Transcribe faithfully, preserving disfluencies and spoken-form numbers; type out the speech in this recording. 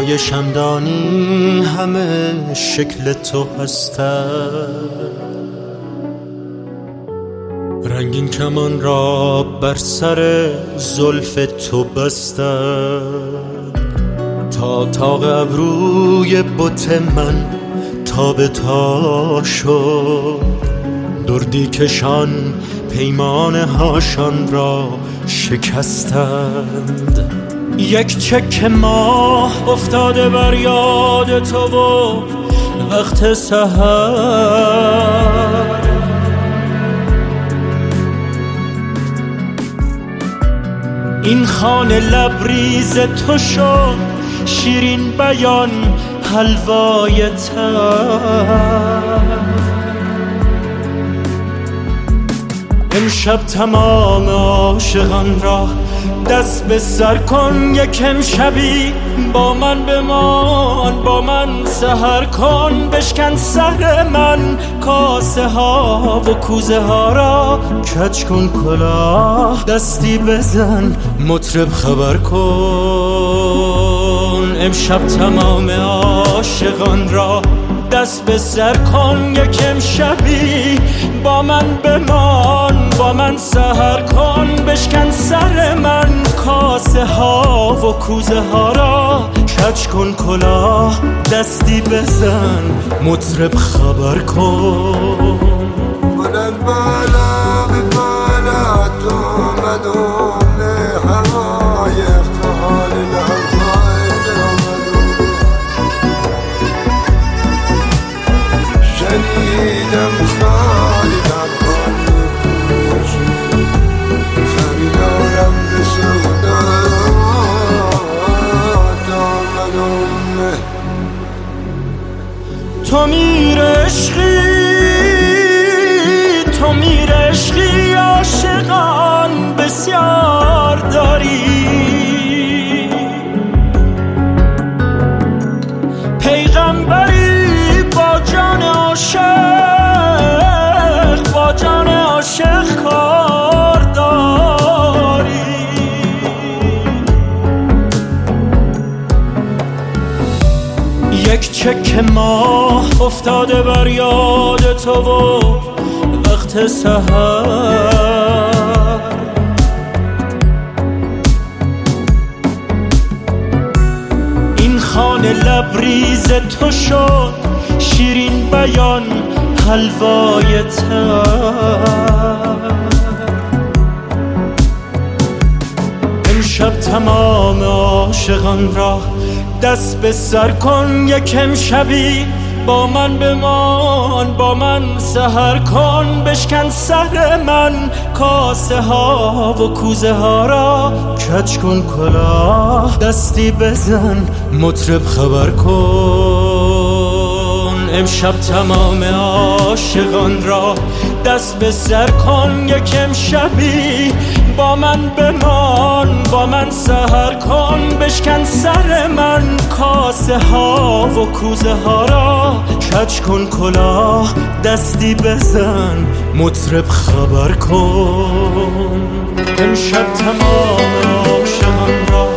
های شمدانی همه شکل تو هستند، رنگین کمان را بر سر زلف تو بستند، تا تاق ابروی بت من تا به تا شد، دردی کشان پیمانه هاشان را شکستند. یک چک ماه افتاده بر یاد تو و وقت سحر، این خانه لبریز تو شد شیرین بیان حلوای تر. امشب تمام عاشقان را دست به سر کن، یک امشبی با من بمان، با من سحر کن. بشکن سر من کاسه ها و کوزه ها را، کج کن کلاه دستی بزن مطرب خبر کن. امشب تمام عاشقان را دست به سر کن، یک امشبی با من بمان، با من سحر کن. بشکن سر من کاسه ها و کوزه ها را، کج کن کلاه دستی بزن مطرب خبر کن. من بالا به بالا تو مدوم هوای اختحال لحظای درمدو، شنیدم خالی در خانه پروشی، خریدارم به سودا دامدومه. تو میر عشقی، تو میر عشقی، عاشقان بسیار داری، پیغمبری با جان عاشق، با جان عاشق کار داری. یک چک ماه افتاده بر یاد تو و وقت سحر، این خانه لبریز تو شد شیرین بیان حلوای تر. امشب تمام عاشقان را دست به سر کن، یک امشبی با من بمان، با من سحر کن. بشکن سر من کاسه ها و کوزه ها را، کج کن کلاه دستی بزن مطرب خبر کن. امشب تمام عاشقان را دست به سر کن، یک امشبی با من بمان، با من سحر کن. بشکن سر من کاسه ها و کوزه ها را، کج کن کلاه دستی بزن مطرب خبر کن. امشب تمام عاشقان را